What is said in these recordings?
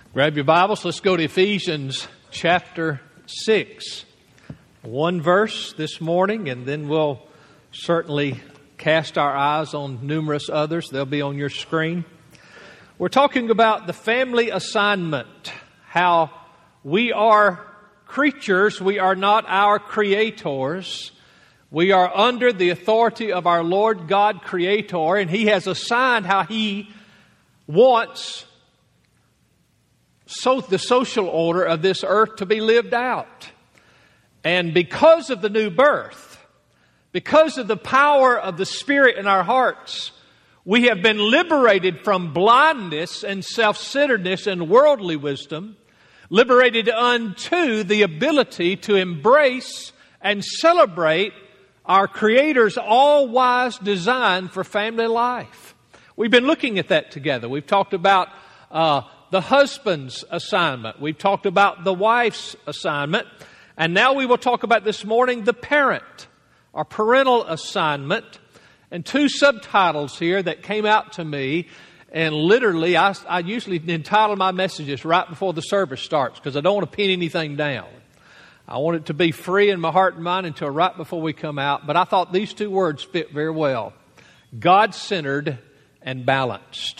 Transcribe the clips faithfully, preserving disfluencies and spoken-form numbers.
Grab your Bibles. Let's go to Ephesians chapter six. One verse this morning, and then we'll certainly cast our eyes on numerous others. They'll be on your screen. We're talking about the family assignment, how we are creatures, we are not our creators. We are under the authority of our Lord God Creator, and He has assigned how He wants so the social order of this earth to be lived out. And because of the new birth, because of the power of the Spirit in our hearts, we have been liberated from blindness and self-centeredness and worldly wisdom, liberated unto the ability to embrace and celebrate our Creator's all-wise design for family life. We've been looking at that together. We've talked about uh, the husband's assignment. We've talked about the wife's assignment. And now we will talk about this morning the parent, our parental assignment. And two subtitles here that came out to me. And literally, I, I usually entitle my messages right before the service starts because I don't want to pin anything down. I want it to be free in my heart and mind until right before we come out. But I thought these two words fit very well. God-centered and balanced.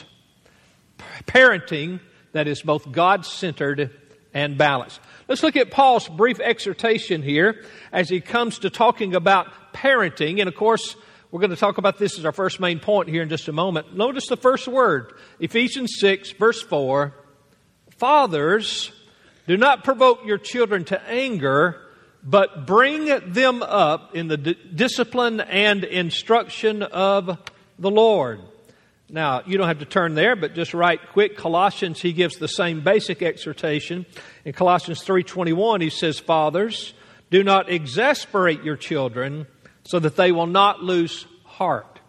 Parenting that is both God-centered and balanced. Let's look at Paul's brief exhortation here as he comes to talking about parenting. And of course, we're going to talk about this as our first main point here in just a moment. Notice the first word, Ephesians six, verse four. Fathers, do not provoke your children to anger, but bring them up in the d- discipline and instruction of the Lord. Now, you don't have to turn there, but just right quick, Colossians, he gives the same basic exhortation. In Colossians three twenty-one, he says, Fathers, do not exasperate your children so that they will not lose heart.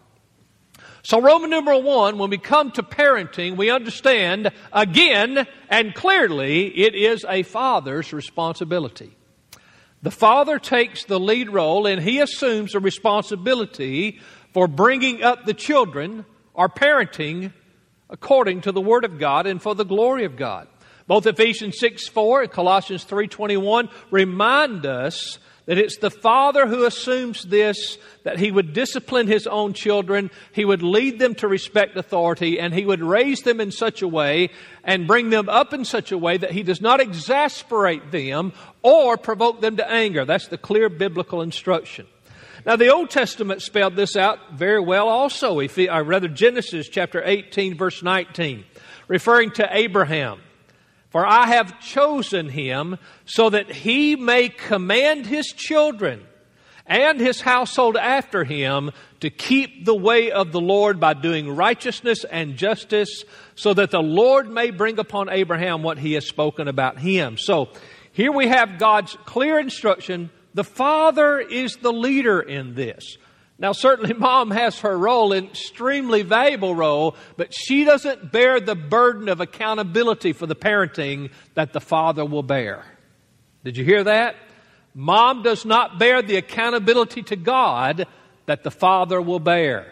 So Roman numeral one, when we come to parenting, we understand again and clearly it is a father's responsibility. The father takes the lead role and he assumes the responsibility for bringing up the children or parenting according to the Word of God and for the glory of God. Both Ephesians six four and Colossians three twenty-one remind us that it's the father who assumes this, that he would discipline his own children, he would lead them to respect authority, and he would raise them in such a way and bring them up in such a way that he does not exasperate them or provoke them to anger. That's the clear biblical instruction. Now, the Old Testament spelled this out very well also, if, or rather Genesis chapter eighteen, verse nineteen, referring to Abraham. For I have chosen him so that he may command his children and his household after him to keep the way of the Lord by doing righteousness and justice, so that the Lord may bring upon Abraham what he has spoken about him. So here we have God's clear instruction. The father is the leader in this. Now, certainly mom has her role, an extremely valuable role, but she doesn't bear the burden of accountability for the parenting that the father will bear. Did you hear that? Mom does not bear the accountability to God that the father will bear.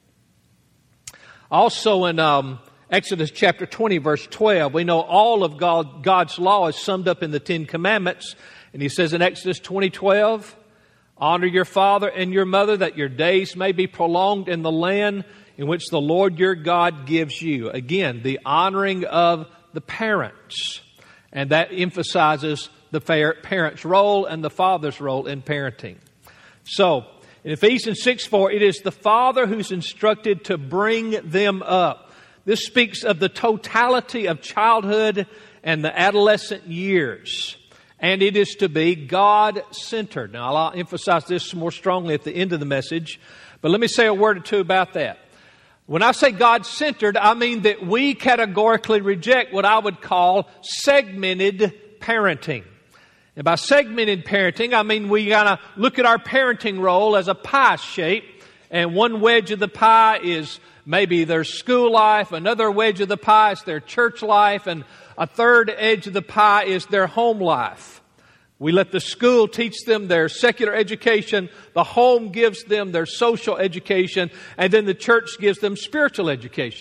Also in um, Exodus chapter twenty, verse twelve, we know all of God, God's law is summed up in the Ten Commandments. And he says in Exodus twenty twelve, honor your father and your mother that your days may be prolonged in the land in which the Lord your God gives you. Again, the honoring of the parents. And that emphasizes the parent's role and the father's role in parenting. So, in Ephesians six four, it is the father who's instructed to bring them up. This speaks of the totality of childhood and the adolescent years. And it is to be God-centered. Now, I'll emphasize this more strongly at the end of the message, but let me say a word or two about that. When I say God-centered, I mean that we categorically reject what I would call segmented parenting. And by segmented parenting, I mean we gotta look at our parenting role as a pie shape, and one wedge of the pie is maybe their school life, another wedge of the pie is their church life, and a third edge of the pie is their home life. We let the school teach them their secular education, the home gives them their social education, and then the church gives them spiritual education.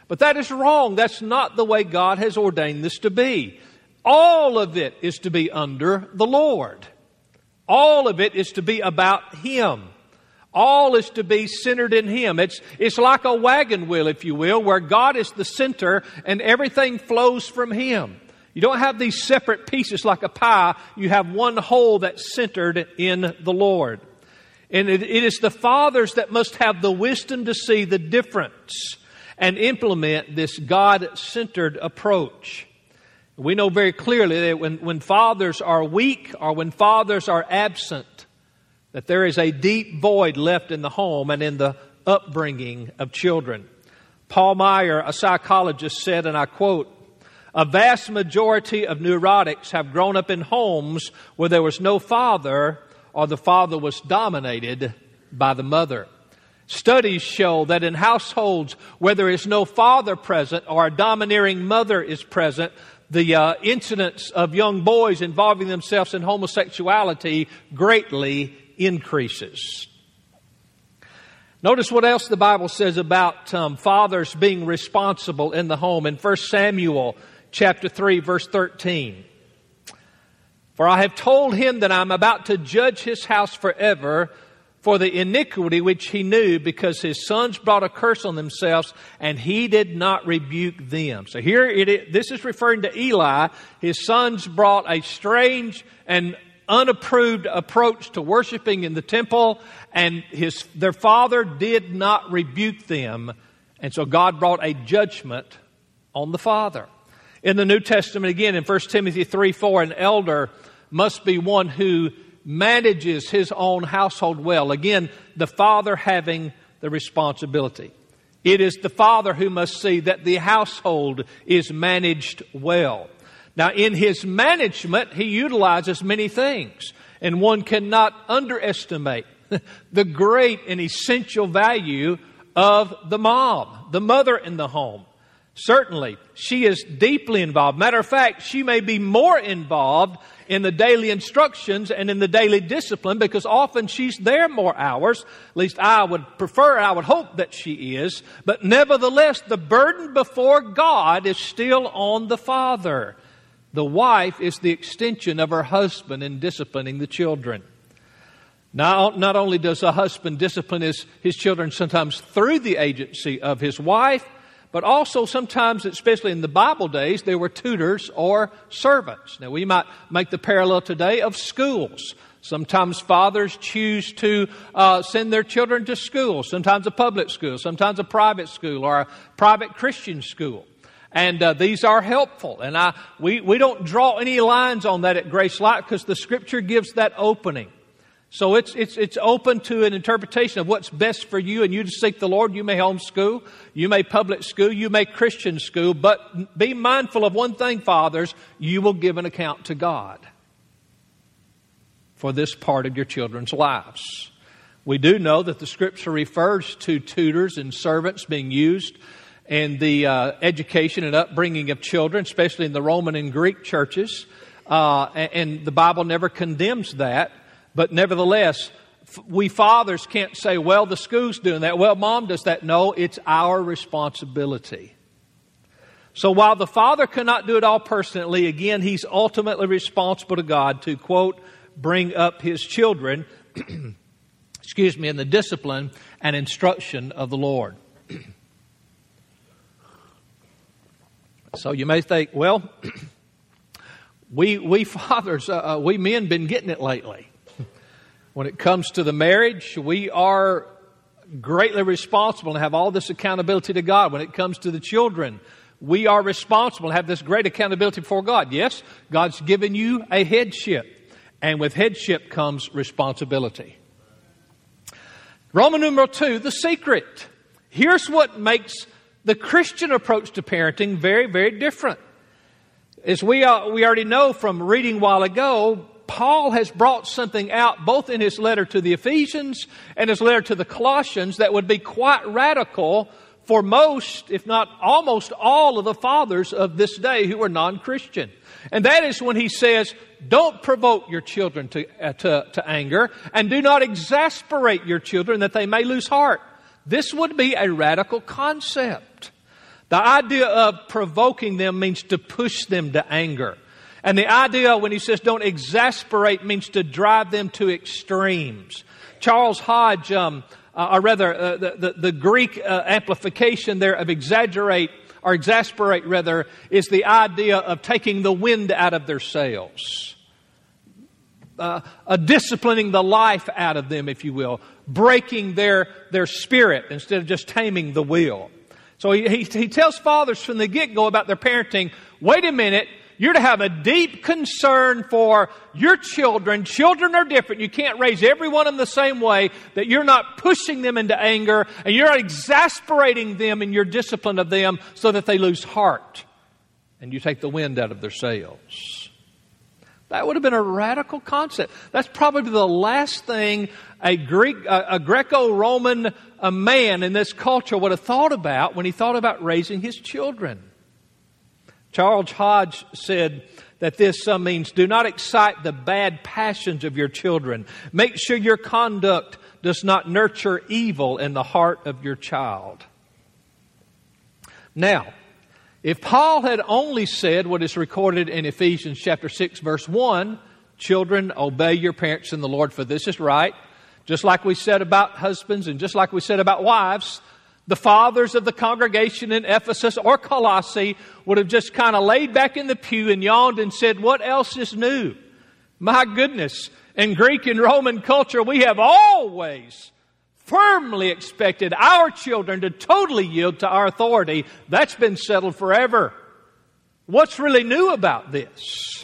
But that is wrong. That's not the way God has ordained this to be. All of it is to be under the Lord. All of it is to be about Him. All is to be centered in Him. It's, it's like a wagon wheel, if you will, where God is the center and everything flows from Him. You don't have these separate pieces like a pie. You have one whole that's centered in the Lord. And it, it is the fathers that must have the wisdom to see the difference and implement this God-centered approach. We know very clearly that when, when fathers are weak or when fathers are absent, that there is a deep void left in the home and in the upbringing of children. Paul Meyer, a psychologist, said, and I quote, "A vast majority of neurotics have grown up in homes where there was no father or the father was dominated by the mother. Studies show that in households where there is no father present or a domineering mother is present, the uh, incidence of young boys involving themselves in homosexuality greatly increases." Notice what else the Bible says about um, fathers being responsible in the home in First Samuel chapter three, verse thirteen. "For I have told him that I am about to judge his house forever for the iniquity which he knew, because his sons brought a curse on themselves, and he did not rebuke them." So here it is, this is referring to Eli. His sons brought a strange and unapproved approach to worshiping in the temple, and his their father did not rebuke them. And so God brought a judgment on the father. In the New Testament, again, in First Timothy three four, an elder must be one who manages his own household well. Again, the father having the responsibility. It is the father who must see that the household is managed well. Now, in his management, he utilizes many things, and one cannot underestimate the great and essential value of the mom, the mother in the home. Certainly, she is deeply involved. Matter of fact, she may be more involved in the daily instructions and in the daily discipline, because often she's there more hours. At least I would prefer, I would hope that she is. But nevertheless, the burden before God is still on the father. The wife is the extension of her husband in disciplining the children. Now, not only does a husband discipline his, his children sometimes through the agency of his wife, but also sometimes, especially in the Bible days, there were tutors or servants. Now, we might make the parallel today of schools. Sometimes fathers choose to uh, send their children to school, sometimes a public school, sometimes a private school or a private Christian school. And uh, these are helpful. And I we, we don't draw any lines on that at Grace Light, because the Scripture gives that opening. So it's it's it's open to an interpretation of what's best for you and you to seek the Lord. You may homeschool, you may public school, you may Christian school, but be mindful of one thing, fathers: you will give an account to God for this part of your children's lives. We do know that the Scripture refers to tutors and servants being used in the uh, education and upbringing of children, especially in the Roman and Greek churches. Uh, and, and the Bible never condemns that. But nevertheless, f- we fathers can't say, well, the school's doing that. Well, mom does that. No, it's our responsibility. So while the father cannot do it all personally, again, he's ultimately responsible to God to, quote, bring up his children, excuse me, in the discipline and instruction of the Lord. So you may think, well, we we fathers, uh, we men been getting it lately. When it comes to the marriage, we are greatly responsible and have all this accountability to God. When it comes to the children, we are responsible and have this great accountability before God. Yes, God's given you a headship, and with headship comes responsibility. Roman numeral two, the secret. Here's what makes the Christian approach to parenting very, very different. As we uh, we already know from reading a while ago, Paul has brought something out both in his letter to the Ephesians and his letter to the Colossians that would be quite radical for most, if not almost all, of the fathers of this day who are non-Christian. And that is when he says, don't provoke your children to, uh, to, to anger, and do not exasperate your children that they may lose heart. This would be a radical concept. The idea of provoking them means to push them to anger. And the idea when he says don't exasperate means to drive them to extremes. Charles Hodge, um, uh, or rather uh, the, the, the Greek uh, amplification there of exaggerate or exasperate rather is the idea of taking the wind out of their sails. Uh, uh, disciplining the life out of them, if you will. Breaking their, their spirit instead of just taming the will. So he, he, he tells fathers from the get-go about their parenting, wait a minute, you're to have a deep concern for your children. Children are different. You can't raise everyone in the same way, that you're not pushing them into anger and you're not exasperating them in your discipline of them so that they lose heart and you take the wind out of their sails. That would have been a radical concept. That's probably the last thing a Greek, a, a Greco-Roman a man in this culture would have thought about when he thought about raising his children. Charles Hodge said that this uh, means do not excite the bad passions of your children. Make sure your conduct does not nurture evil in the heart of your child. Now, if Paul had only said what is recorded in Ephesians chapter six, verse one, children, obey your parents in the Lord, for this is right, just like we said about husbands and just like we said about wives, the fathers of the congregation in Ephesus or Colossae would have just kind of laid back in the pew and yawned and said, what else is new? My goodness, in Greek and Roman culture, we have always firmly expected our children to totally yield to our authority. That's been settled forever. What's really new about this?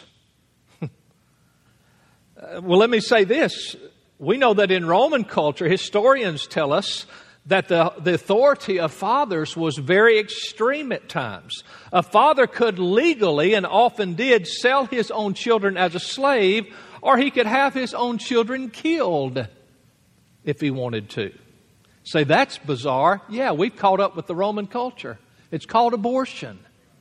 Well, let me say this. We know that in Roman culture, historians tell us that the, the authority of fathers was very extreme at times. A father could legally, and often did, sell his own children as a slave, or he could have his own children killed if he wanted to. Say, that's bizarre. Yeah, we've caught up with the Roman culture. It's called abortion.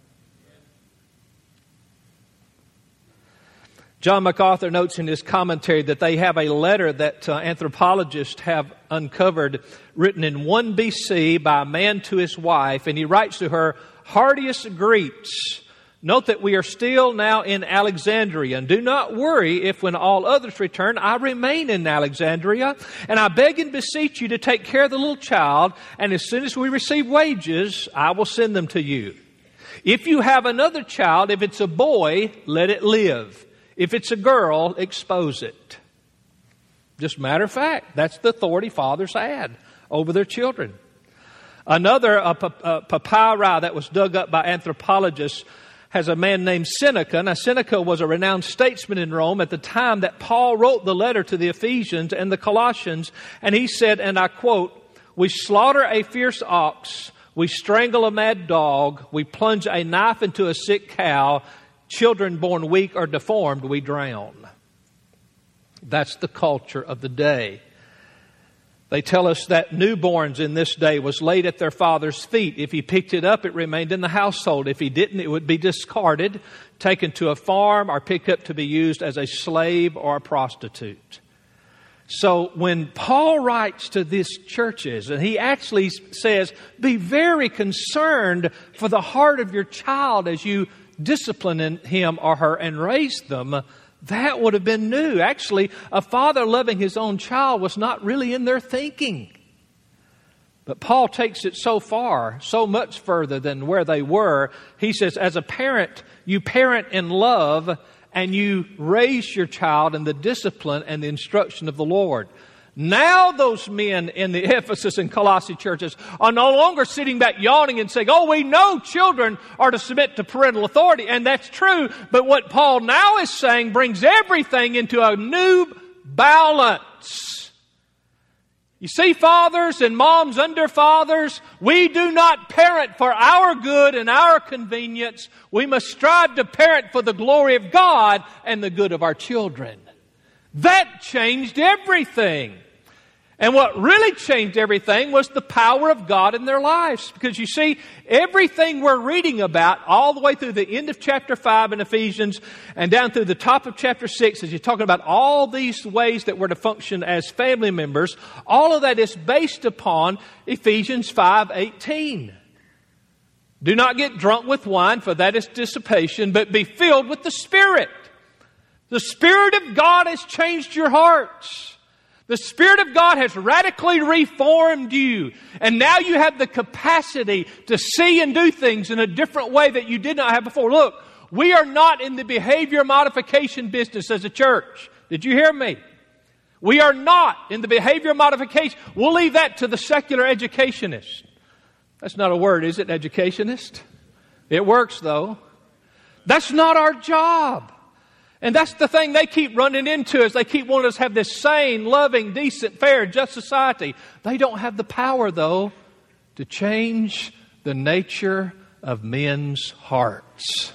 John MacArthur notes in his commentary that they have a letter that uh, anthropologists have uncovered written in one B C by a man to his wife, and he writes to her, heartiest greets. Note that we are still now in Alexandria, and do not worry if when all others return, I remain in Alexandria, and I beg and beseech you to take care of the little child, and as soon as we receive wages, I will send them to you. If you have another child, if it's a boy, let it live. If it's a girl, expose it. Just matter of fact, that's the authority fathers had over their children. Another a, a papyri that was dug up by anthropologists has a man named Seneca. Now, Seneca was a renowned statesman in Rome at the time that Paul wrote the letter to the Ephesians and the Colossians. And he said, and I quote, we slaughter a fierce ox, we strangle a mad dog, we plunge a knife into a sick cow, children born weak or deformed, we drown. That's the culture of the day. They tell us that newborns in this day was laid at their father's feet. If he picked it up, it remained in the household. If he didn't, it would be discarded, taken to a farm, or picked up to be used as a slave or a prostitute. So when Paul writes to these churches, and he actually says, be very concerned for the heart of your child as you discipline him or her and raise them, that would have been new. Actually, a father loving his own child was not really in their thinking. But Paul takes it so far, so much further than where they were. He says, as a parent, you parent in love and you raise your child in the discipline and the instruction of the Lord. Now those men in the Ephesus and Colossae churches are no longer sitting back yawning and saying, oh, we know children are to submit to parental authority. And that's true. But what Paul now is saying brings everything into a new balance. You see, fathers and moms under fathers, we do not parent for our good and our convenience. We must strive to parent for the glory of God and the good of our children. That changed everything. And what really changed everything was the power of God in their lives. Because you see, everything we're reading about all the way through the end of chapter five in Ephesians and down through the top of chapter six, as you're talking about all these ways that we're to function as family members, all of that is based upon Ephesians five eighteen. Do not get drunk with wine, for that is dissipation, but be filled with the Spirit. The Spirit of God has changed your hearts. The Spirit of God has radically reformed you. And now you have the capacity to see and do things in a different way that you did not have before. Look, we are not in the behavior modification business as a church. Did you hear me? We are not in the behavior modification. We'll leave that to the secular educationist. That's not a word, is it, educationist? It works, though. That's not our job. And that's the thing they keep running into is they keep wanting us to have this sane, loving, decent, fair, just society. They don't have the power, though, to change the nature of men's hearts.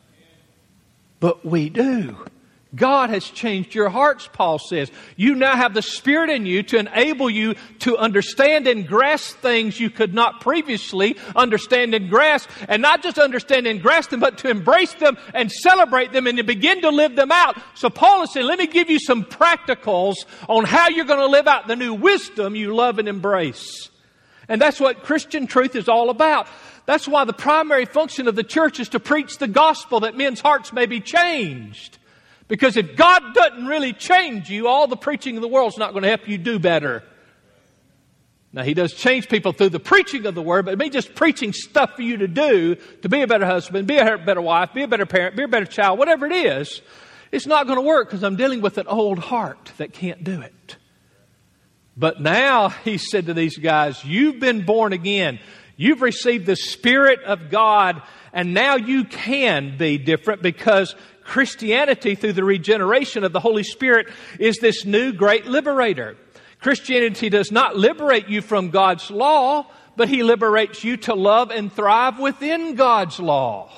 But we do. God has changed your hearts, Paul says. You now have the Spirit in you to enable you to understand and grasp things you could not previously understand and grasp. And not just understand and grasp them, but to embrace them and celebrate them and to begin to live them out. So Paul is saying, let me give you some practicals on how you're going to live out the new wisdom you love and embrace. And that's what Christian truth is all about. That's why the primary function of the church is to preach the gospel that men's hearts may be changed. Because if God doesn't really change you, all the preaching in the world is not going to help you do better. Now, He does change people through the preaching of the Word, but me just preaching stuff for you to do, to be a better husband, be a better wife, be a better parent, be a better child, whatever it is, it's not going to work because I'm dealing with an old heart that can't do it. But now, He said to these guys, you've been born again. You've received the Spirit of God, and now you can be different because Christianity, through the regeneration of the Holy Spirit, is this new great liberator. Christianity does not liberate you from God's law, but He liberates you to love and thrive within God's law.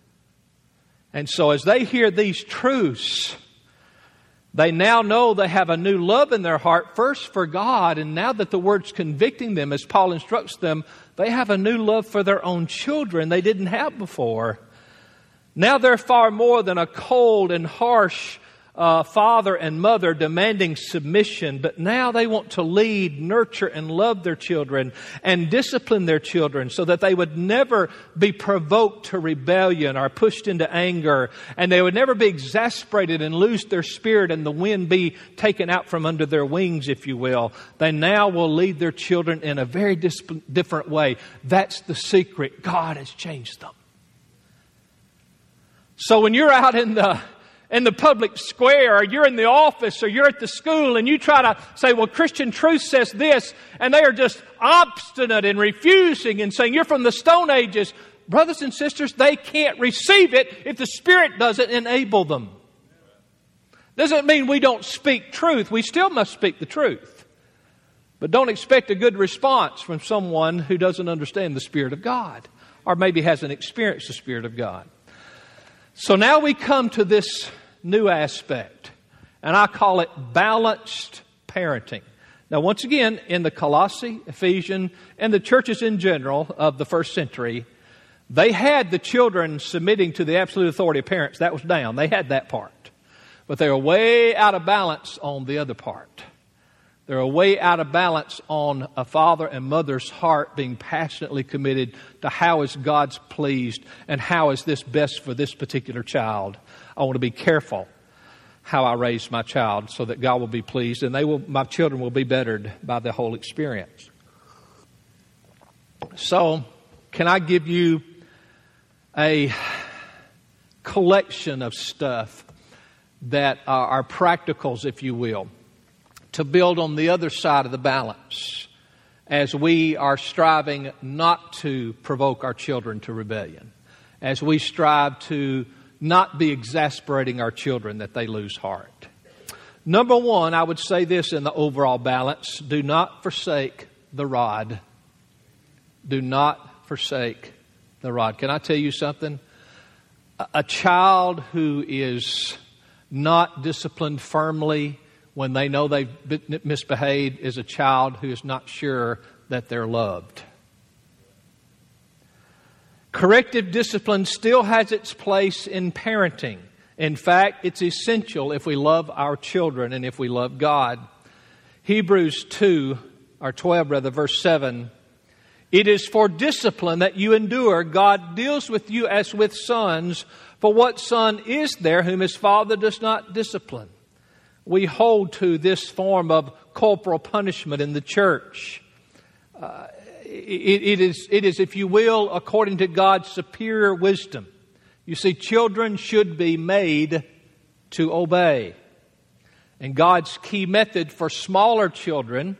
And so as they hear these truths, they now know they have a new love in their heart, first for God, and now that the Word's convicting them, as Paul instructs them, they have a new love for their own children they didn't have before. Now they're far more than a cold and harsh uh, father and mother demanding submission, but now they want to lead, nurture, and love their children and discipline their children so that they would never be provoked to rebellion or pushed into anger, and they would never be exasperated and lose their spirit and the wind be taken out from under their wings, if you will. They now will lead their children in a very dis- different way. That's the secret. God has changed them. So when you're out in the in the public square, or you're in the office, or you're at the school, and you try to say, well, Christian truth says this, and they are just obstinate and refusing and saying, you're from the Stone Ages. Brothers and sisters, they can't receive it if the Spirit doesn't enable them. Doesn't mean we don't speak truth. We still must speak the truth. But don't expect a good response from someone who doesn't understand the Spirit of God, or maybe hasn't experienced the Spirit of God. So now we come to this new aspect, and I call it balanced parenting. Now, once again, in the Colossae, Ephesians, and the churches in general of the first century, they had the children submitting to the absolute authority of parents. That was down. They had that part. But they were way out of balance on the other part. They were way out of balance on a father and mother's heart being passionately committed to how is God's pleased and how is this best for this particular child. I want to be careful how I raise my child so that God will be pleased and they will, my children will be bettered by the whole experience. So, can I give you a collection of stuff that are, are practicals, if you will, to build on the other side of the balance as we are striving not to provoke our children to rebellion, as we strive to not be exasperating our children that they lose heart. Number one, I would say this in the overall balance: do not forsake the rod. Do not forsake the rod. Can I tell you something? A child who is not disciplined firmly when they know they've misbehaved is a child who is not sure that they're loved. Corrective discipline still has its place in parenting. In fact, it's essential if we love our children and if we love God. Hebrews two, or twelve rather, verse seven, It is for discipline that you endure. God deals with you as with sons. For what son is there whom his father does not discipline? We hold to this form of corporal punishment in the church. Uh, it, it is, it is, if you will, according to God's superior wisdom. You see, children should be made to obey. And God's key method for smaller children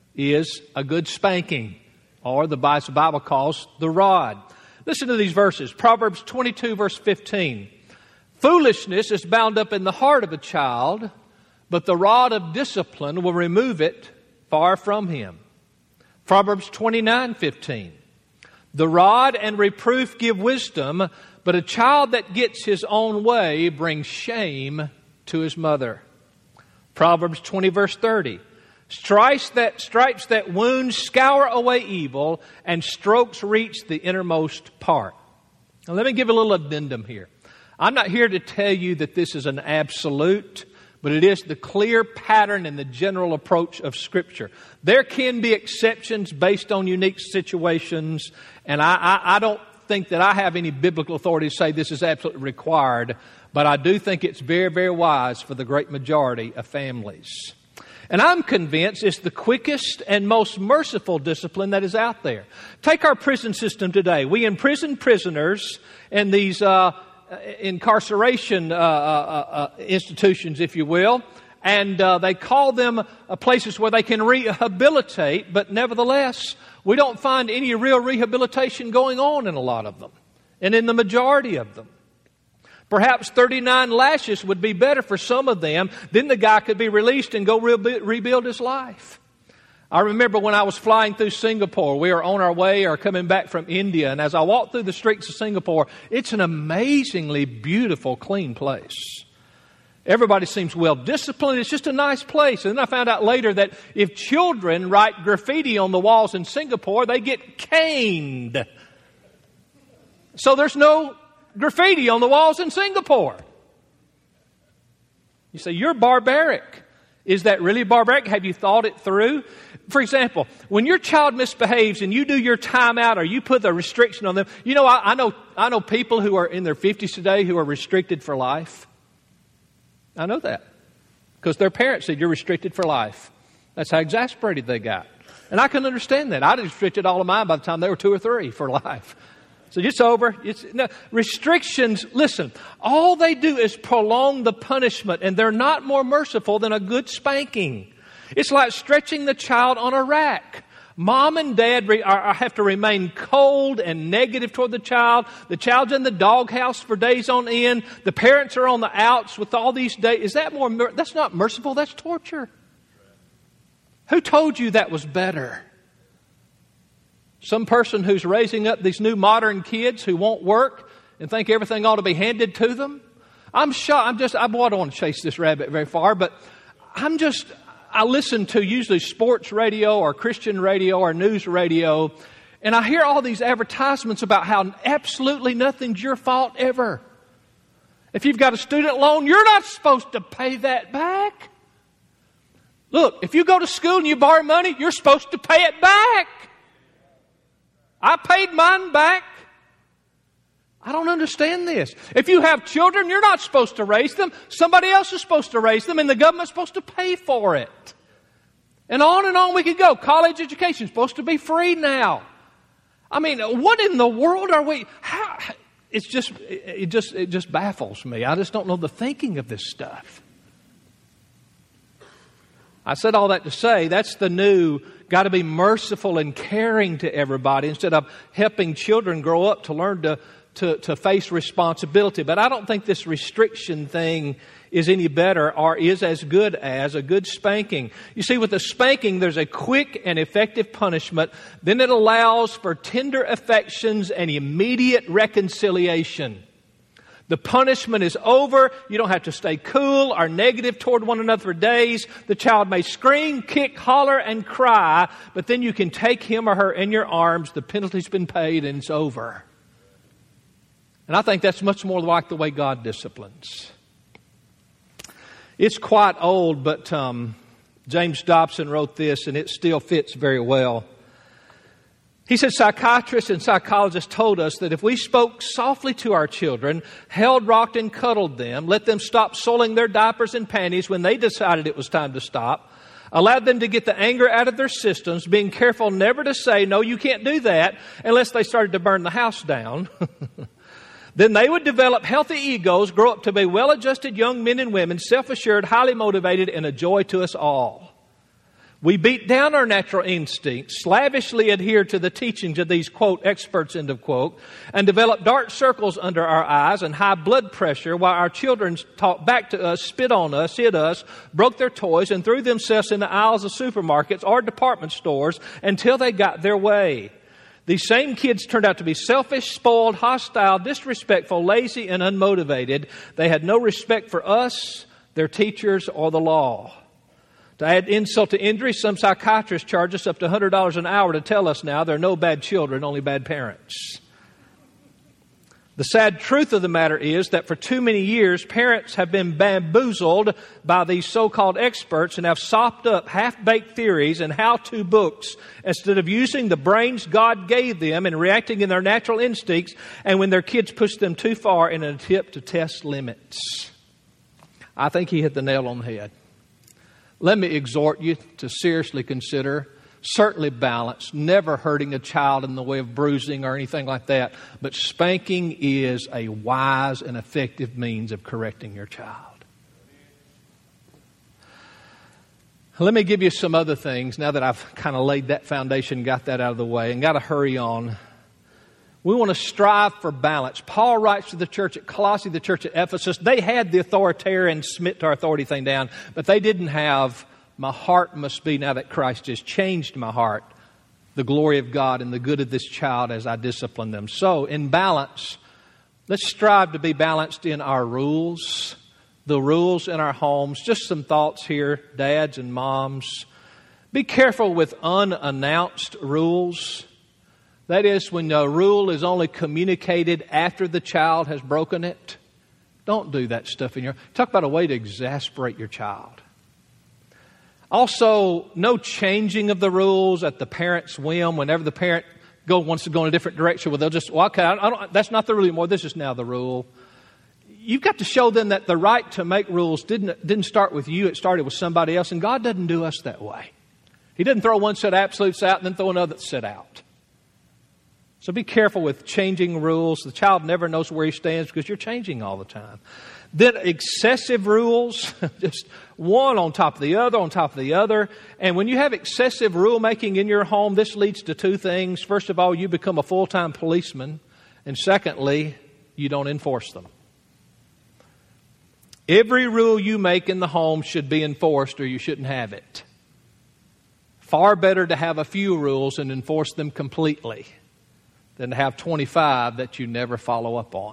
is a good spanking, or the Bible calls the rod. Listen to these verses. Proverbs twenty-two, verse fifteen. Foolishness is bound up in the heart of a child, but the rod of discipline will remove it far from him. Proverbs twenty-nine, fifteen. The rod and reproof give wisdom, but a child that gets his own way brings shame to his mother. Proverbs twenty, verse thirty. Stripes that, stripes that wound scour away evil, and strokes reach the innermost part. Now let me give a little addendum here. I'm not here to tell you that this is an absolute, but it is the clear pattern and the general approach of Scripture. There can be exceptions based on unique situations, and I, I, I don't think that I have any biblical authority to say this is absolutely required, but I do think it's very, very wise for the great majority of families. And I'm convinced it's the quickest and most merciful discipline that is out there. Take our prison system today. We imprison prisoners in these uh, incarceration uh, uh, uh, institutions, if you will, and uh, they call them uh, places where they can rehabilitate, but nevertheless, we don't find any real rehabilitation going on in a lot of them, and in the majority of them. Perhaps thirty-nine lashes would be better for some of them. Then the guy could be released and go re- rebuild his life. I remember when I was flying through Singapore, we were on our way or coming back from India, and as I walked through the streets of Singapore, it's an amazingly beautiful, clean place. Everybody seems well disciplined. It's just a nice place. And then I found out later that if children write graffiti on the walls in Singapore, they get caned. So there's no graffiti on the walls in Singapore. You say, you're barbaric. Is that really barbaric? Have you thought it through? For example, when your child misbehaves and you do your time out or you put a restriction on them, you know, I, I know I know people who are in their fifties today who are restricted for life. I know that. Because their parents said, you're restricted for life. That's how exasperated they got. And I can understand that. I restricted all of mine by the time they were two or three for life. So it's over. It's, no, restrictions, listen, all they do is prolong the punishment, and they're not more merciful than a good spanking. It's like stretching the child on a rack. Mom and dad re, are, have to remain cold and negative toward the child. The child's in the doghouse for days on end. The parents are on the outs with all these days. Is that more, that's not merciful, that's torture. Who told you that was better? Some person who's raising up these new modern kids who won't work and think everything ought to be handed to them. I'm shocked. I'm just, I don't want to chase this rabbit very far, but I'm just, I listen to usually sports radio or Christian radio or news radio, and I hear all these advertisements about how absolutely nothing's your fault ever. If you've got a student loan, you're not supposed to pay that back. Look, if you go to school and you borrow money, you're supposed to pay it back. I paid mine back. I don't understand this. If you have children, you're not supposed to raise them. Somebody else is supposed to raise them, and the government's supposed to pay for it. And on and on we could go. College education is supposed to be free now. I mean, what in the world are we? How? It's just, it just, it just baffles me. I just don't know the thinking of this stuff. I said all that to say that's the new, got to be merciful and caring to everybody instead of helping children grow up to learn to, to, to face responsibility. But I don't think this restriction thing is any better or is as good as a good spanking. You see, with a spanking, there's a quick and effective punishment. Then it allows for tender affections and immediate reconciliation. The punishment is over. You don't have to stay cool or negative toward one another for days. The child may scream, kick, holler, and cry, but then you can take him or her in your arms. The penalty's been paid and it's over. And I think that's much more like the way God disciplines. It's quite old, but um, James Dobson wrote this, and it still fits very well. He said psychiatrists and psychologists told us that if we spoke softly to our children, held, rocked, and cuddled them, let them stop soiling their diapers and panties when they decided it was time to stop, allowed them to get the anger out of their systems, being careful never to say, no, you can't do that, unless they started to burn the house down, then they would develop healthy egos, grow up to be well-adjusted young men and women, self-assured, highly motivated, and a joy to us all. We beat down our natural instincts, slavishly adhere to the teachings of these, quote, experts, end of quote, and develop dark circles under our eyes and high blood pressure while our children talk back to us, spit on us, hit us, broke their toys, and threw themselves in the aisles of supermarkets or department stores until they got their way. These same kids turned out to be selfish, spoiled, hostile, disrespectful, lazy, and unmotivated. They had no respect for us, their teachers, or the law. To add insult to injury, some psychiatrists charge us up to one hundred dollars an hour to tell us now there are no bad children, only bad parents. The sad truth of the matter is that for too many years, parents have been bamboozled by these so-called experts and have sopped up half-baked theories and how-to books instead of using the brains God gave them and reacting in their natural instincts and when their kids push them too far in an attempt to test limits. I think he hit the nail on the head. Let me exhort you to seriously consider, certainly balance, never hurting a child in the way of bruising or anything like that. But spanking is a wise and effective means of correcting your child. Let me give you some other things now that I've kind of laid that foundation, got that out of the way, and got to hurry on. We want to strive for balance. Paul writes to the church at Colossae, the church at Ephesus. They had the authoritarian submit to our authority thing down, but they didn't have, my heart must be, now that Christ has changed my heart, the glory of God and the good of this child as I discipline them. So, in balance, let's strive to be balanced in our rules, the rules in our homes. Just some thoughts here, dads and moms. Be careful with unannounced rules. That is, when a rule is only communicated after the child has broken it. Don't do that stuff in your... Talk about a way to exasperate your child. Also, no changing of the rules at the parent's whim. Whenever the parent go, wants to go in a different direction, well, they'll just, well, okay, I don't, that's not the rule anymore. This is now the rule. You've got to show them that the right to make rules didn't, didn't start with you. It started with somebody else. And God doesn't do us that way. He doesn't throw one set of absolutes out and then throw another set out. So be careful with changing rules. The child never knows where he stands because you're changing all the time. Then excessive rules, just one on top of the other, on top of the other. And when you have excessive rule making in your home, this leads to two things. First of all, you become a full-time policeman. And secondly, you don't enforce them. Every rule you make in the home should be enforced or you shouldn't have it. Far better to have a few rules and enforce them completely than to have twenty-five that you never follow up on.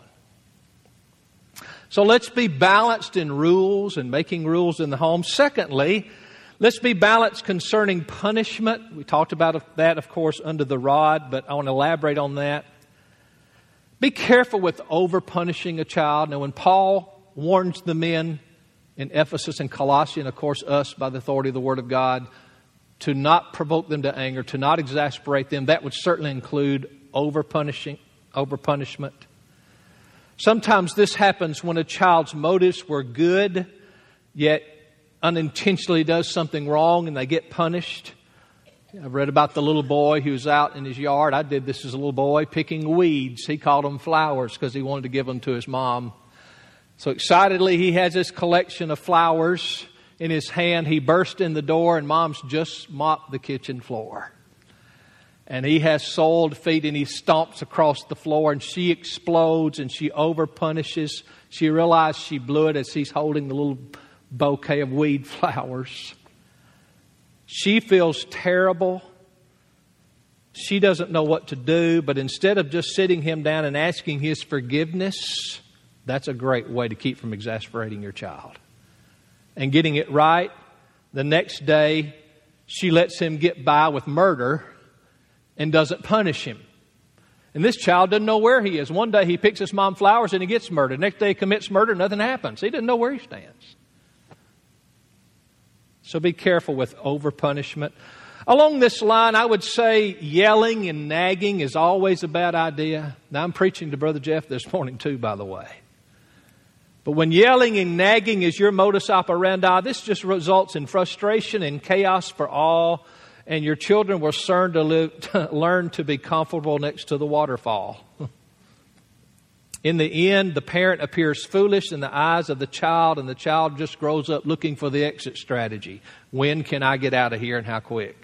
So let's be balanced in rules and making rules in the home. Secondly, let's be balanced concerning punishment. We talked about that, of course, under the rod, but I want to elaborate on that. Be careful with over-punishing a child. Now, when Paul warns the men in Ephesus and Colossae, and of course us by the authority of the Word of God, to not provoke them to anger, to not exasperate them, that would certainly include over-punishing, over-punishment. Sometimes this happens when a child's motives were good, yet unintentionally does something wrong and they get punished. I've read about the little boy who was out in his yard. I did this as a little boy, picking weeds. He called them flowers because he wanted to give them to his mom. So excitedly, he has this collection of flowers in his hand. He burst in the door and mom's just mopped the kitchen floor. And he has soiled feet and he stomps across the floor and she explodes and she over-punishes. She realizes she blew it as he's holding the little bouquet of weed flowers. She feels terrible. She doesn't know what to do, but instead of just sitting him down and asking his forgiveness, that's a great way to keep from exasperating your child. And getting it right, the next day she lets him get by with murder and doesn't punish him. And this child doesn't know where he is. One day he picks his mom flowers and he gets murdered. Next day he commits murder, nothing happens. He doesn't know where he stands. So be careful with over-punishment. Along this line, I would say yelling and nagging is always a bad idea. Now, I'm preaching to Brother Jeff this morning too, by the way. But when yelling and nagging is your modus operandi, this just results in frustration and chaos for all, and your children will learn to, live, to learn to be comfortable next to the waterfall. In the end, the parent appears foolish in the eyes of the child, and the child just grows up looking for the exit strategy. When can I get out of here and how quick?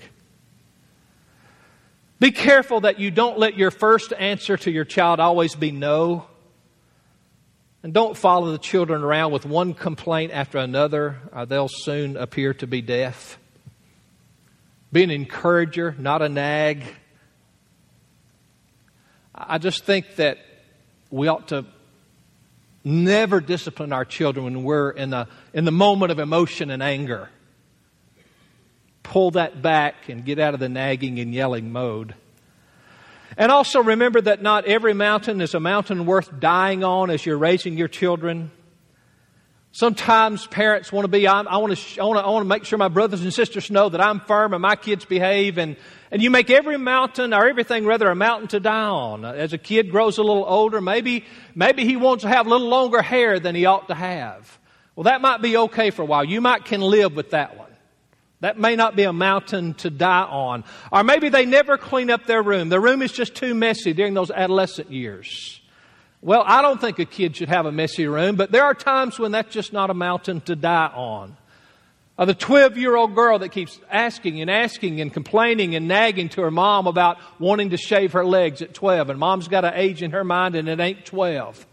Be careful that you don't let your first answer to your child always be no. And don't follow the children around with one complaint after another, or they'll soon appear to be deaf. Be an encourager, not a nag. I just think that we ought to never discipline our children when we're in the, in the moment of emotion and anger. Pull that back and get out of the nagging and yelling mode. And also remember that not every mountain is a mountain worth dying on as you're raising your children. Sometimes parents want to be, I, I want to, I want to, I want to make sure my brothers and sisters know that I'm firm and my kids behave. And, and you make every mountain or everything rather a mountain to die on. As a kid grows a little older, maybe, maybe he wants to have a little longer hair than he ought to have. Well, that might be okay for a while. You might can live with that one. That may not be a mountain to die on. Or maybe they never clean up their room. Their room is just too messy during those adolescent years. Well, I don't think a kid should have a messy room, but there are times when that's just not a mountain to die on. Or the twelve-year-old girl that keeps asking and asking and complaining and nagging to her mom about wanting to shave her legs at twelve, and mom's got an age in her mind and it ain't twelve.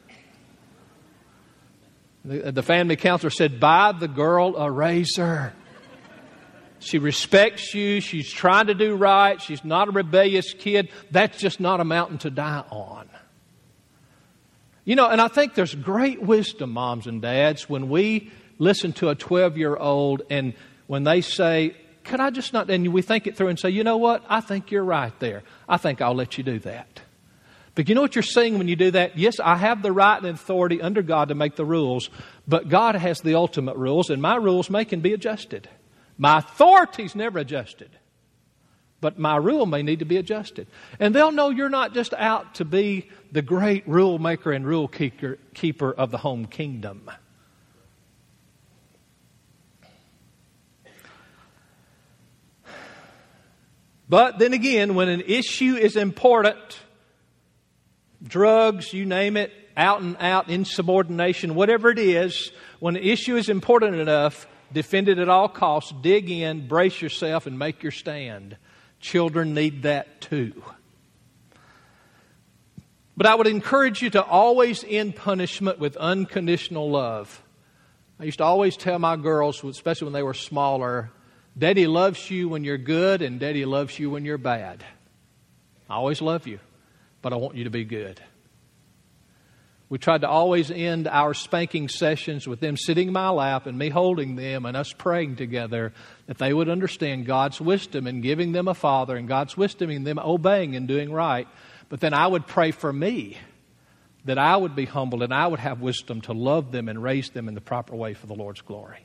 The, the family counselor said, buy the girl a razor. She respects you. She's trying to do right. She's not a rebellious kid. That's just not a mountain to die on. You know, and I think there's great wisdom, moms and dads, when we listen to a twelve-year-old and when they say, could I just not, and we think it through and say, you know what, I think you're right there. I think I'll let you do that. But you know what you're saying when you do that? Yes, I have the right and authority under God to make the rules, but God has the ultimate rules, and my rules may can be adjusted. My authority's never adjusted, but my rule may need to be adjusted. And they'll know you're not just out to be the great rule maker and rule keeper, keeper of the home kingdom. But then again, when an issue is important, drugs, you name it, out and out, insubordination, whatever it is, when an issue is important enough, defend it at all costs, dig in, brace yourself, and make your stand. Children need that too. But I would encourage you to always end punishment with unconditional love. I used to always tell my girls, especially when they were smaller, Daddy loves you when you're good and Daddy loves you when you're bad. I always love you, but I want you to be good. We tried to always end our spanking sessions with them sitting in my lap and me holding them and us praying together that they would understand God's wisdom in giving them a father and God's wisdom in them obeying and doing right. But then I would pray for me that I would be humbled and I would have wisdom to love them and raise them in the proper way for the Lord's glory.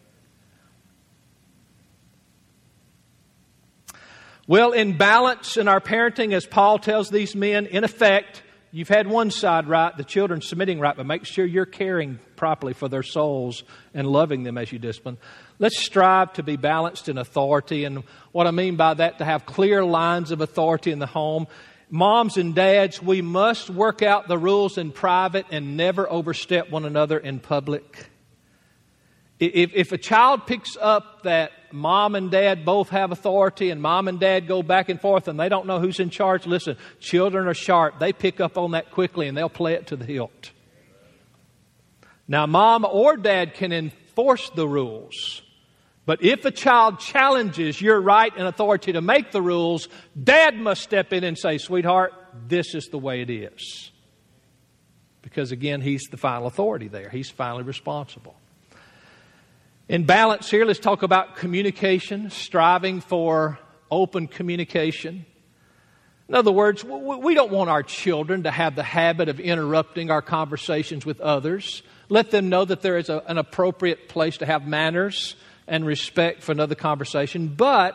Well, in balance in our parenting, as Paul tells these men, in effect, you've had one side right, the children submitting right, but make sure you're caring properly for their souls and loving them as you discipline. Let's strive to be balanced in authority. And what I mean by that, to have clear lines of authority in the home. Moms and dads, we must work out the rules in private and never overstep one another in public. If, if a child picks up that mom and dad both have authority and mom and dad go back and forth and they don't know who's in charge, listen, children are sharp. They pick up on that quickly and they'll play it to the hilt. Now, mom or dad can enforce the rules. But if a child challenges your right and authority to make the rules, dad must step in and say, sweetheart, this is the way it is. Because again, he's the final authority there. He's finally responsible. In balance here, let's talk about communication, striving for open communication. In other words, we don't want our children to have the habit of interrupting our conversations with others. Let them know that there is a, an appropriate place to have manners and respect for another conversation. But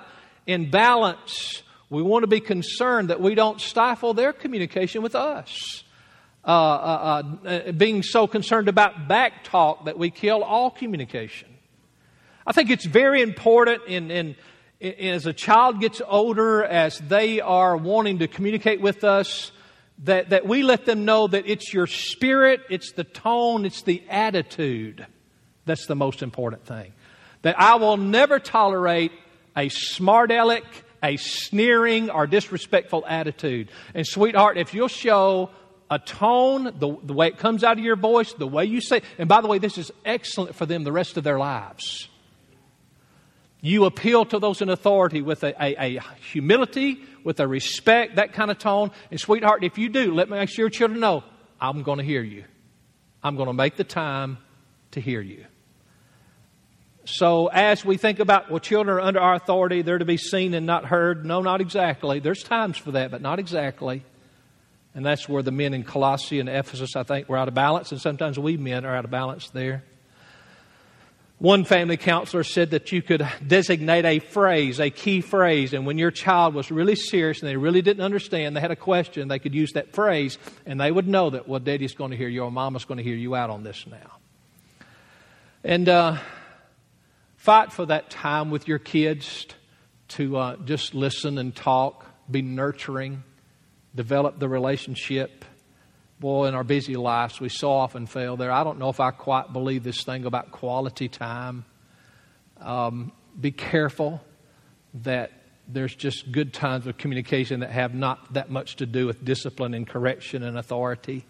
in balance, we want to be concerned that we don't stifle their communication with us. Uh, uh, uh, being so concerned about back talk that we kill all communication. I think it's very important in, in, in as a child gets older, as they are wanting to communicate with us, that, that we let them know that it's your spirit, it's the tone, it's the attitude that's the most important thing. That I will never tolerate a smart aleck, a sneering or disrespectful attitude. And sweetheart, if you'll show a tone, the, the way it comes out of your voice, the way you say, and by the way, this is excellent for them the rest of their lives. You appeal to those in authority with a, a, a humility, with a respect, that kind of tone. And sweetheart, if you do, let me make sure your children know, I'm going to hear you. I'm going to make the time to hear you. So as we think about, well, children are under our authority, they're to be seen and not heard. No, not exactly. There's times for that, but not exactly. And that's where the men in Colossae and Ephesus, I think, were out of balance. And sometimes we men are out of balance there. One family counselor said that you could designate a phrase, a key phrase, and when your child was really serious and they really didn't understand, they had a question, they could use that phrase, and they would know that, well, Daddy's going to hear you or Mama's going to hear you out on this now. And uh, fight for that time with your kids to uh, just listen and talk, be nurturing, develop the relationship. Boy, in our busy lives, we so often fail there. I don't know if I quite believe this thing about quality time. Um, be careful that there's just good times of communication that have not that much to do with discipline and correction and authority.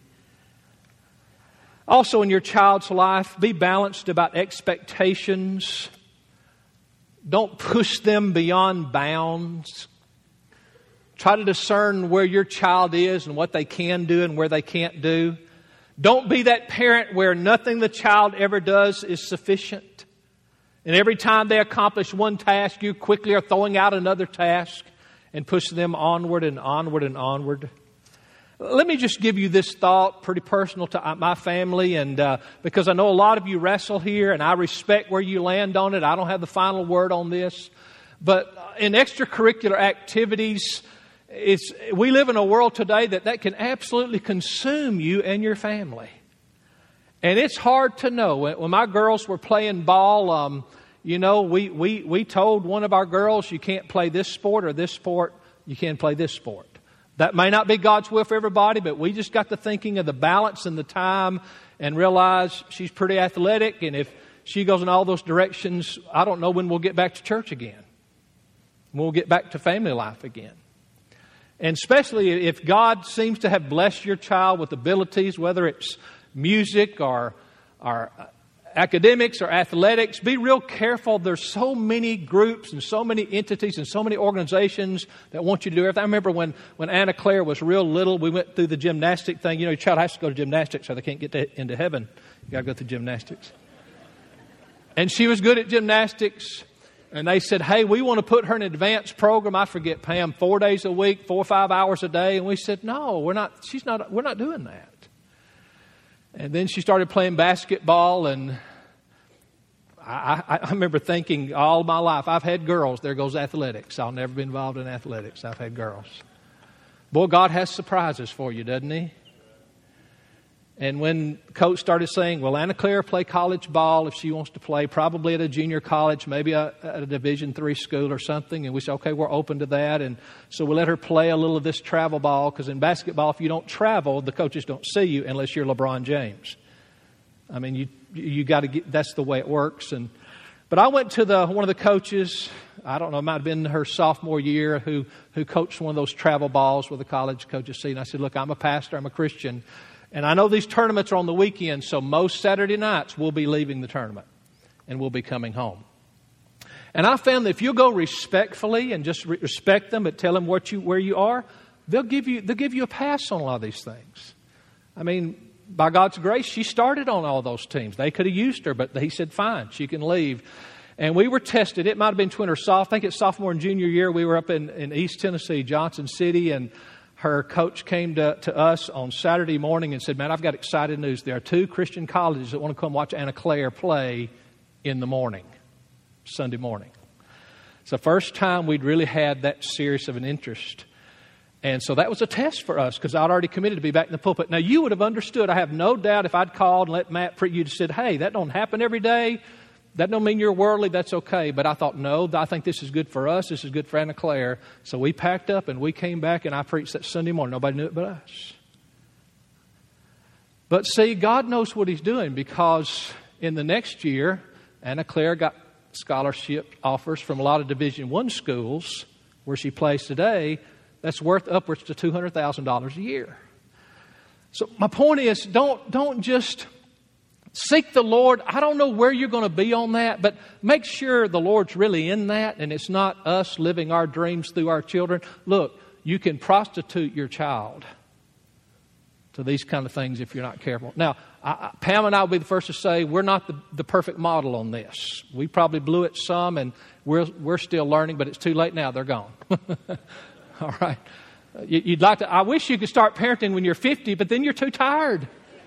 Also, in your child's life, be balanced about expectations. Don't push them beyond bounds. Try to discern where your child is and what they can do and where they can't do. Don't be that parent where nothing the child ever does is sufficient. And every time they accomplish one task, you quickly are throwing out another task and pushing them onward and onward and onward. Let me just give you this thought, pretty personal to my family, and uh, because I know a lot of you wrestle here, and I respect where you land on it. I don't have the final word on this. But in extracurricular activities, It's, we live in a world today that that can absolutely consume you and your family. And it's hard to know. When, when my girls were playing ball, um, you know, we, we, we told one of our girls, you can't play this sport or this sport, you can't play this sport. That may not be God's will for everybody, but we just got to thinking of the balance and the time and realize she's pretty athletic, and if she goes in all those directions, I don't know when we'll get back to church again. We'll get back to family life again. And especially if God seems to have blessed your child with abilities, whether it's music or, or academics or athletics, be real careful. There's so many groups and so many entities and so many organizations that want you to do everything. I remember when, when Anna Claire was real little, we went through the gymnastic thing. You know, your child has to go to gymnastics or they can't get to, into heaven. You got to go through gymnastics. And she was good at gymnastics. And they said, hey, we want to put her in an advanced program. I forget, Pam, four days a week, four or five hours a day. And we said, no, we're not, she's not, we're not doing that. And then she started playing basketball. And I, I, I remember thinking all my life, I've had girls. There goes athletics. I'll never be involved in athletics. I've had girls. Boy, God has surprises for you, doesn't He? And when Coach started saying, well, Anna Claire play college ball if she wants to play, probably at a junior college, maybe a, at a Division three school or something. And we said, okay, we're open to that. And so we let her play a little of this travel ball, because in basketball, if you don't travel, the coaches don't see you unless you're LeBron James. I mean, you you got to get, that's the way it works. And but I went to the one of the coaches, I don't know, it might have been her sophomore year, who, who coached one of those travel balls with the college coaches see. And I said, look, I'm a pastor, I'm a Christian. And I know these tournaments are on the weekend, so most Saturday nights we'll be leaving the tournament and we'll be coming home. And I found that if you go respectfully and just re- respect them, but tell them what you where you are, they'll give you they'll give you a pass on a lot of these things. I mean, by God's grace, she started on all those teams. They could have used her, but He said, fine, she can leave. And we were tested. It might have been twin or soft. I think it's sophomore and junior year. We were up in, in East Tennessee, Johnson City, and her coach came to, to us on Saturday morning and said, man, I've got exciting news. There are two Christian colleges that want to come watch Anna Claire play in the morning, Sunday morning. It's the first time we'd really had that serious of an interest. And so that was a test for us because I'd already committed to be back in the pulpit. Now, you would have understood, I have no doubt, if I'd called and let Matt preach, you'd have said, hey, that don't happen every day. That don't mean you're worldly. That's okay. But I thought, no, I think this is good for us. This is good for Anna Claire. So we packed up and we came back and I preached that Sunday morning. Nobody knew it but us. But see, God knows what He's doing because in the next year, Anna Claire got scholarship offers from a lot of Division One schools where she plays today. That's worth upwards to two hundred thousand dollars a year. So my point is, don't, don't just seek the Lord. I don't know where you're going to be on that, but make sure the Lord's really in that and it's not us living our dreams through our children. Look, you can prostitute your child to these kind of things if you're not careful. Now, I, I, Pam and I will be the first to say we're not the, the perfect model on this. We probably blew it some and we're, we're still learning, but it's too late now. They're gone. All right. You'd like to, I wish you could start parenting when you're fifty, but then you're too tired.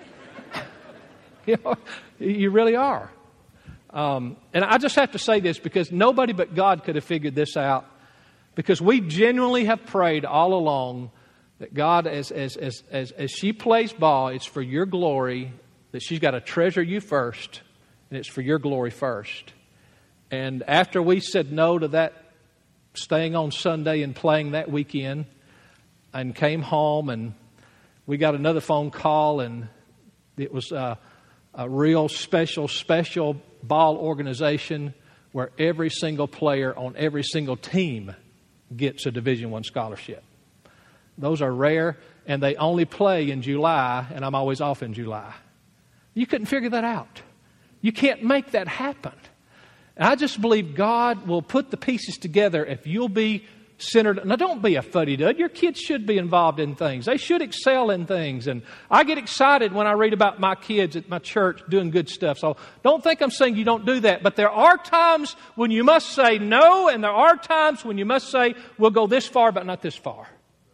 You know, you really are. Um, and I just have to say this because nobody but God could have figured this out. Because we genuinely have prayed all along that God, as, as, as, as, as she plays ball, it's for your glory, that she's got to treasure you first, and it's for your glory first. And after we said no to that, staying on Sunday and playing that weekend, and came home and we got another phone call, and it was a, a real special, special ball organization where every single player on every single team gets a Division One scholarship. Those are rare, and they only play in July, and I'm always off in July. You couldn't figure that out. You can't make that happen. And I just believe God will put the pieces together if you'll be centered. Now, don't be a fuddy-dud. Your kids should be involved in things. They should excel in things. And I get excited when I read about my kids at my church doing good stuff. So don't think I'm saying you don't do that. But there are times when you must say no, and there are times when you must say, we'll go this far, but not this far.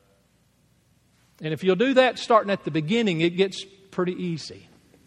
And if you'll do that starting at the beginning, it gets pretty easy.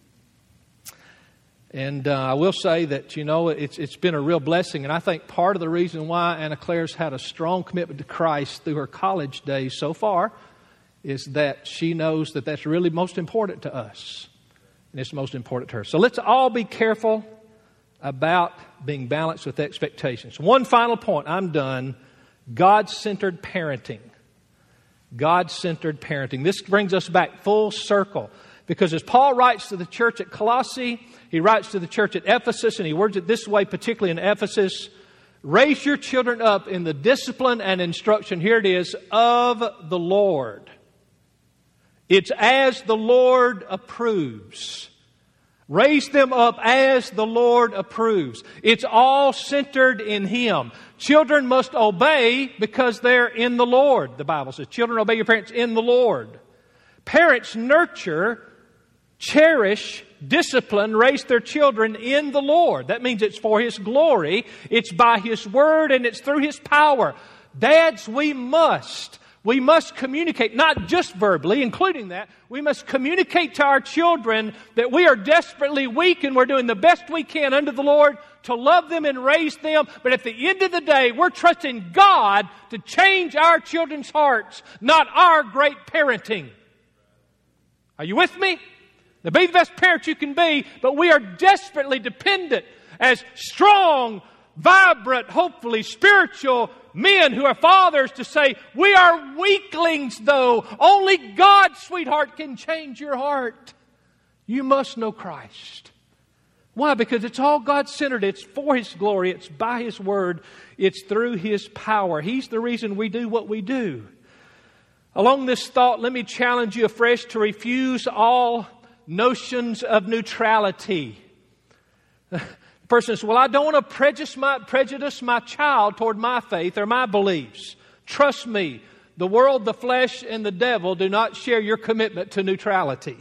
And uh, I will say that, you know, it's it's been a real blessing. And I think part of the reason why Anna Claire's had a strong commitment to Christ through her college days so far is that she knows that that's really most important to us. And it's most important to her. So let's all be careful about being balanced with expectations. One final point. I'm done. God-centered parenting. God-centered parenting. This brings us back full circle. Because as Paul writes to the church at Colossae, he writes to the church at Ephesus, and he words it this way, particularly in Ephesus: raise your children up in the discipline and instruction, here it is, of the Lord. It's as the Lord approves. Raise them up as the Lord approves. It's all centered in Him. Children must obey because they're in the Lord, the Bible says. Children, obey your parents in the Lord. Parents nurture, cherish, discipline, raise their children in the Lord. That means it's for His glory, it's by His Word, and it's through His power. Dads, we must, we must communicate, not just verbally, including that, we must communicate to our children that we are desperately weak and we're doing the best we can under the Lord to love them and raise them. But at the end of the day, we're trusting God to change our children's hearts, not our great parenting. Are you with me? Now, be the best parent you can be, but we are desperately dependent as strong, vibrant, hopefully spiritual men who are fathers to say, we are weaklings though. Only God, sweetheart, can change your heart. You must know Christ. Why? Because it's all God-centered. It's for His glory. It's by His Word. It's through His power. He's the reason we do what we do. Along this thought, let me challenge you afresh to refuse all notions of neutrality. The person says, well, I don't want to prejudice my, prejudice my child toward my faith or my beliefs. Trust me, the world, the flesh, and the devil do not share your commitment to neutrality.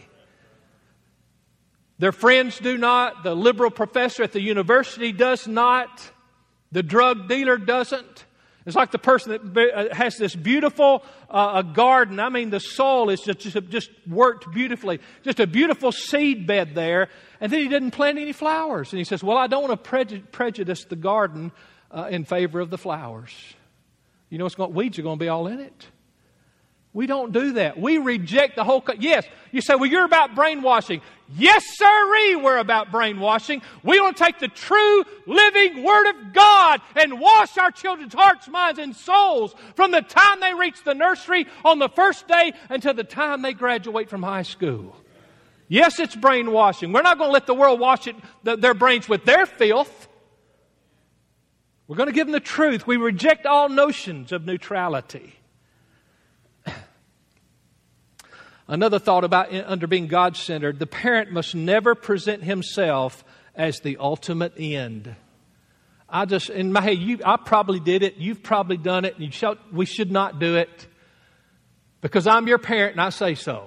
Their friends do not. The liberal professor at the university does not. The drug dealer doesn't. It's like the person that has this beautiful uh, garden. I mean, the soil is just, just just worked beautifully. Just a beautiful seed bed there. And then he didn't plant any flowers. And he says, well, I don't want to prejudice the garden uh, in favor of the flowers. You know, it's going, weeds are going to be all in it. We don't do that. We reject the whole... Co- yes, you say, well, you're about brainwashing. Yes, sirree, we're about brainwashing. We want to take the true, living Word of God and wash our children's hearts, minds, and souls from the time they reach the nursery on the first day until the time they graduate from high school. Yes, it's brainwashing. We're not going to let the world wash it, the, their brains with their filth. We're going to give them the truth. We reject all notions of neutrality. Another thought about under being God-centered, the parent must never present himself as the ultimate end. I just, in my head, you, I probably did it, you've probably done it, and you shall, we should not do it because I'm your parent and I say so.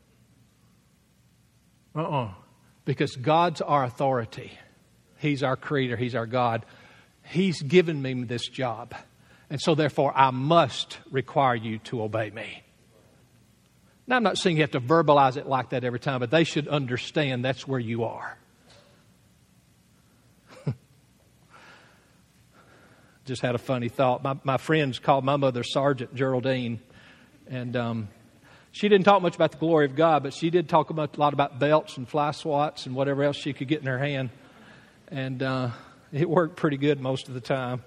Uh-uh. Because God's our authority. He's our creator. He's our God. He's given me this job. And so therefore, I must require you to obey me. Now, I'm not saying you have to verbalize it like that every time, but they should understand that's where you are. Just had a funny thought. My, my friends called my mother Sergeant Geraldine, and um, she didn't talk much about the glory of God, but she did talk a lot about belts and fly swats and whatever else she could get in her hand. And uh, it worked pretty good most of the time.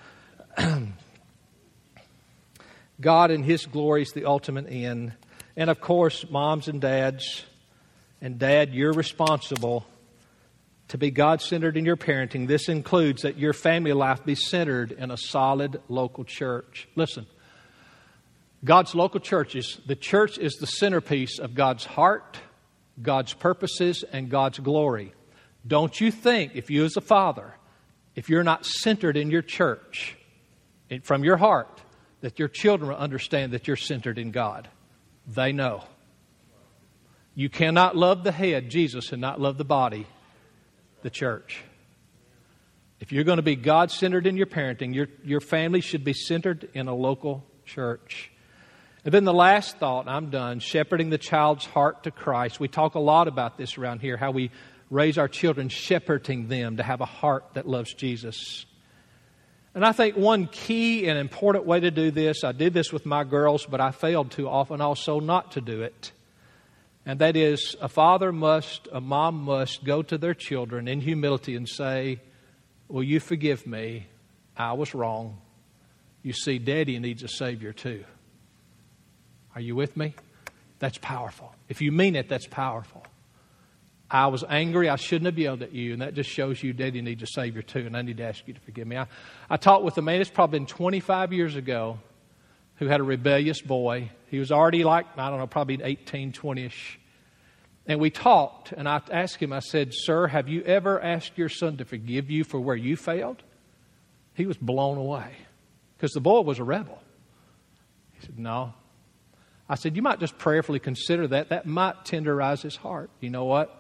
God and His glory is the ultimate end. And of course, moms and dads, and dad, you're responsible to be God-centered in your parenting. This includes that your family life be centered in a solid local church. Listen, God's local churches, the church is the centerpiece of God's heart, God's purposes, and God's glory. Don't you think, if you as a father, if you're not centered in your church, from your heart, that your children will understand that you're centered in God. They know. You cannot love the head, Jesus, and not love the body, the church. If you're going to be God-centered in your parenting, your, your family should be centered in a local church. And then the last thought, I'm done, shepherding the child's heart to Christ. We talk a lot about this around here, how we raise our children, shepherding them to have a heart that loves Jesus. And I think one key and important way to do this, I did this with my girls, but I failed too often also not to do it. And that is, a father must, a mom must go to their children in humility and say, will you forgive me? I was wrong. You see, Daddy needs a Savior too. Are you with me? That's powerful. If you mean it, that's powerful. I was angry. I shouldn't have yelled at you. And that just shows you Daddy needs a Savior too. And I need to ask you to forgive me. I, I talked with a man, it's probably been twenty-five years ago, who had a rebellious boy. He was already like, I don't know, probably eighteen, twenty-ish. And we talked, and I asked him, I said, sir, have you ever asked your son to forgive you for where you failed? He was blown away because the boy was a rebel. He said, no. I said, you might just prayerfully consider that. That might tenderize his heart. You know what?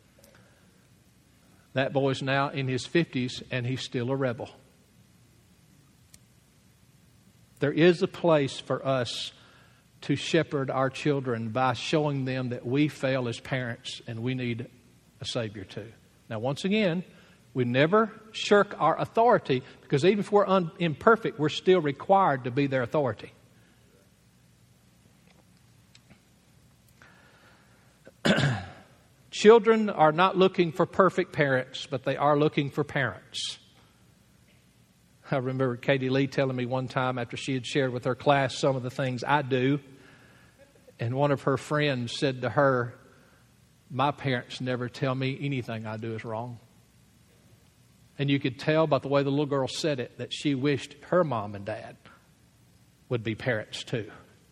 That boy's now in his fifties, and he's still a rebel. There is a place for us to shepherd our children by showing them that we fail as parents and we need a Savior too. Now, once again, we never shirk our authority because even if we're un- imperfect, we're still required to be their authority. Children are not looking for perfect parents, but they are looking for parents. I remember Katie Lee telling me one time after she had shared with her class some of the things I do, and one of her friends said to her, my parents never tell me anything I do is wrong. And you could tell by the way the little girl said it that she wished her mom and dad would be parents too.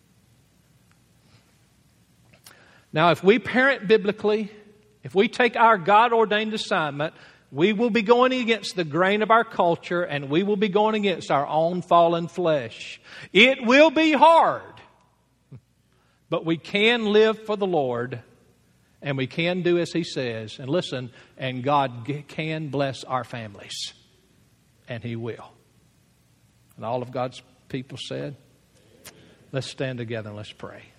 Now, if we parent biblically, if we take our God-ordained assignment, we will be going against the grain of our culture and we will be going against our own fallen flesh. It will be hard, but we can live for the Lord and we can do as He says. And listen, and God can bless our families, and He will. And all of God's people said, let's stand together and let's pray.